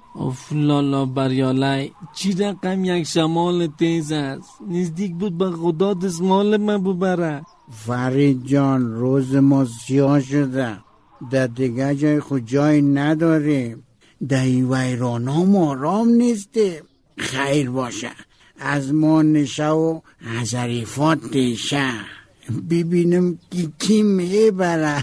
اف لالا بریالای، چی رقم یک شمال تیز است. نزدیک بود به خدا دستمال من ببره. فرید جان، روز ما سیاه شده، در دیگه جای خود جای نداریم، در این ویران هم آرام نیستیم. خیر باشه، از ما نشه و از حریفات دیشه، ببینم کی میبره.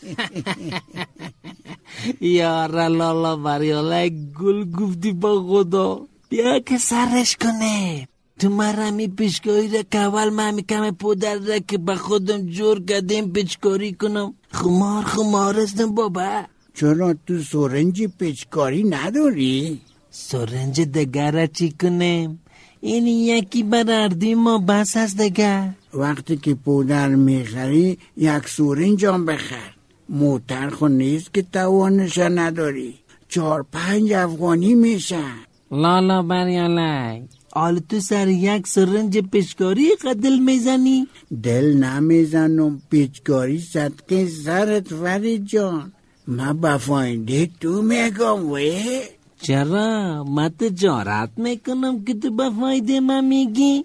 یاره لالا بریالای، گل گفتی با خدا. بیا که سرش کنه. تو مرمی پیشکاری را که اول من میکم پودر را که به خودم جور کردیم پیچکاری کنم. خمار استم بابا. چرا تو سرنج پیچکاری نداری؟ سرنج دگر را چی کنم؟ این یکی براردی ما بس است دگر. وقتی که پودر میخری یک سرنج هم بخر. موتر خود نیست که توانش نداری. 4-5 افغانی میشه. لالا بریالای، حال تو سر یک سرنج پیچکاری قدل میزنی؟ دل نمیزنم، پیچکاری صدقه سرت فرید جان. من به فایده تو میگم وی. چرا؟ من تجارت میکنم که تو به فایده من میگی؟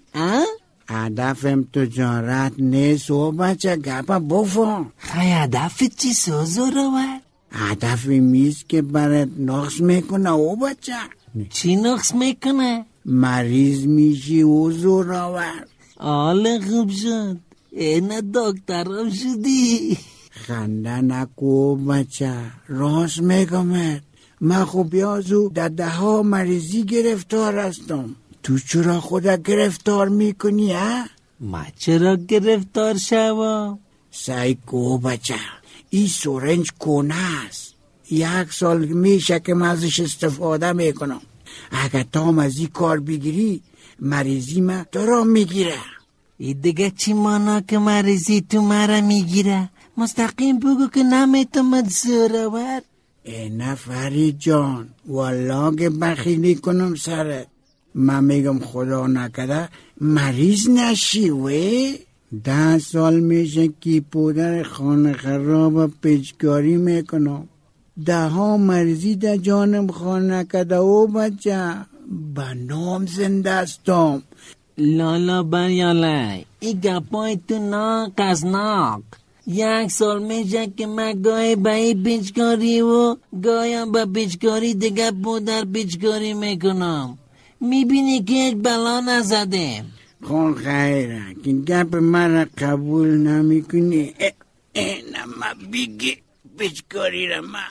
هدفم تجارت نیست و بچه گپا بفهم. خیلی هدف چی سوزورور؟ هدفی میست که برات نقص میکنه و بچه. چی نقص میکنه؟ مریض میشی و زورور. حال خوب شد، اینه دکترم شدی. خنده نکو بچه، راست میگمت. من خوب بیازو در 10 مریضی گرفتار هستم. تو چرا خودت گرفتار میکنی ها؟ ما چرا گرفتار شوم؟ سعی کو بچه، این سرنج کنه است. 1 سال میشه که من ازش استفاده میکنم. اگه تام از این کار بگیری مریضی من تو را میگیره. این دیگه چی مانا که مریضی تو مرا میگیره؟ مستقیم بگو که نمیتونم زورور. نه فرید جان، والله که بخیلی کنم سرت. من میگم خدا نکده مریض نشی وی. 10 سال میشه که پودر خانه خراب پیچکاری میکنم. 10 مریضی در جانم خانه کده و بچه به نام زنده استم. لالا بریالای، این گپای تو ناک. 1 سال میشه که من گاهی به این پیچکاری و گاهی هم به پیچکاری دیگه پودر پیچکاری میکنم. میبینی که یک بلا نزدیم. خون خیره که گپ من قبول نمیکنی. نما بگی پیچکاری را من.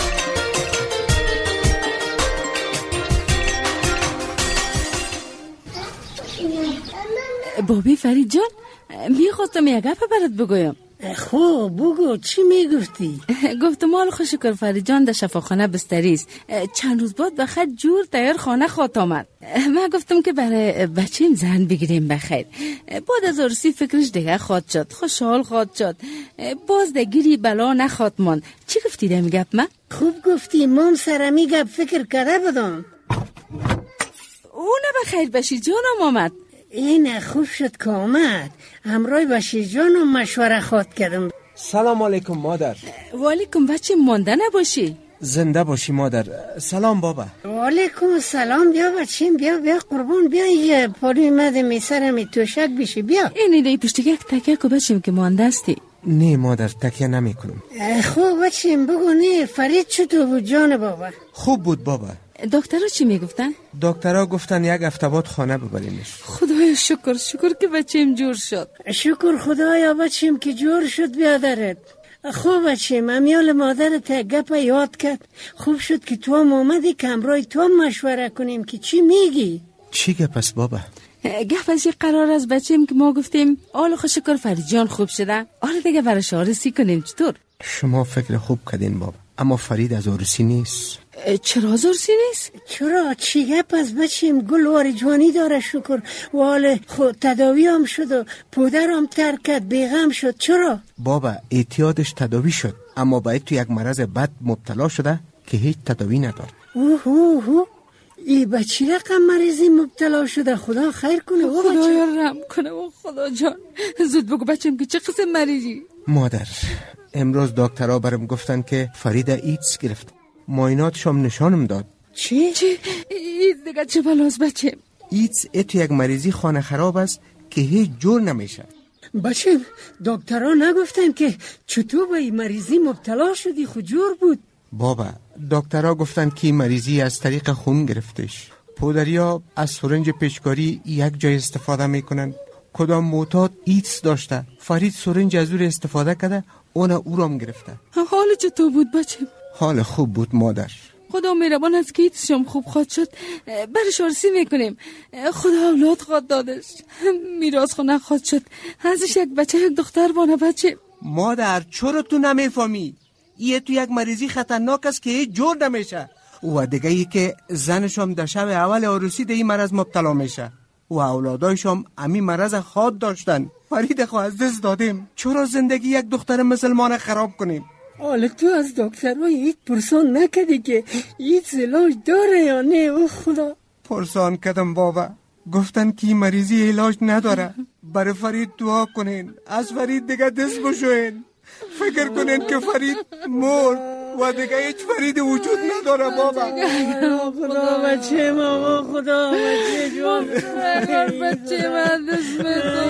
بابی فرید جان، میخواستم یک گپ برات بگویم. خوب بگو، چی میگفتی؟ گفتم حال خوشکر فرید جان در شفاخانه بستریست. چند روز بعد بخیر جور تیار خانه خواد آمد. من گفتم که برای بچیم زن بگیریم بخیر. بعد از عروسی فکرش دیگه خواد شد، خوشحال خواد شد. باز دگیری بلا نخواد ماند. چی گفتی دم گپ من؟ خوب گفتی، مام سرمی گپ فکر کرده بدم. اونه بخیر بشی جانم آمد. این خوب شد که آمد. همراه بشیر جانم مشوره خواد کردم. سلام علیکم مادر. و علیکم بچه، مانده نباشی. زنده باشی مادر. سلام بابا. و علیکم سلام. بیا بچیم، بیا قربان، بیا یه پاروی مده میسرمی توشک بشی. بیا اینی پشتگه یک تکیه که بچیم که مانده استی. نه مادر، تکیه نمی کنم. خوب بچیم بگو. نه فرید چطور بود جان بابا؟ خوب بود بابا. دکترها چی میگفتن؟ دکترها گفتن 1 هفته بعد خانه ببریمش. خدایا شکر که بچیم جور شد. شکر خدایا بچیم که جور شد بیادرت. خوب بچیم، امیال مادرت گپ یاد کرد. خوب شد که تو هم آمدی که همراه تو هم مشوره کنیم که چی میگی. چی گپ است بابا؟ گپ از یک قرار از بچیم که ما گفتیم آل شکر فرید جان خوب شده، آل دیگه برش آرسی کنیم. چطور؟ شما فکر خوب کردین بابا، اما فرید از آرسی نیست. چرا زورسی نیست؟ چرا؟ چی گپ از بچیم؟ گلوار جوانی داره شکر. و حال خود تداوی هم شد و پودر هم ترک کرد، بیغم شد. چرا؟ بابا اعتیادش تداوی شد، اما باید تو یک مرض بد مبتلا شده که هیچ تداوی ندارد. ای بچی رقم مریضی مبتلا شده. خدا خیر کنه. خدایا رحم کنه. و خدا جان زود بگو بچیم که چه قسم مریضی؟ مادر، امروز دکترها برام گفتن که فرید ایدز گرفت. معایناتش هم نشانم داد چی؟ ایدز دیگه چه بلاست بچه؟ ایدز تو یک مریضی خانه خراب است که هیچ جور نمیشه. بچه دکترها نگفتن که چطور به این مریضی مبتلا شدی؟ خود جور بود. بابا دکترها گفتن که مریضی از طریق خون گرفتش. پدریا از سرنج پیچکاری یک جای استفاده میکنن. کدام معتاد ایدز داشته، فرید سرنج از او استفاده کرده، او رام گرفته. حال چطور بود بچه؟ حال خوب بود مادر. خدا مهربان است که ایدز شما خوب خواد شد. برش آرسی میکنیم. خدا اولاد خواد دادش، میراث خونه خواد شد، ازش یک بچه یک دختر بانه. بچه مادر چرا تو نمیفهمی؟ این تو یک مریضی خطرناک است که هیچ جور نمیشه. و دیگه ای که زنشم در شب اول عروسی در این مرض مبتلا میشه و اولادایشم امی مرض خواد داشتن. فرید خو از دست دادیم، چرا زندگی یک دختر مسلمان خراب کنیم؟ حالا تو از دکترهای ایت پرسان نکدی که ایت علاج داره یا نه؟ او خدا پرسان کردم بابا، گفتن که این مریضی علاج نداره. برای فرید دعا کنین، از فرید دیگه دست بشوین، فکر کنین که فرید مرد و دیگه هیچ فرید وجود نداره بابا. خدا بچه ما، خدا بچه جون، بچه من دست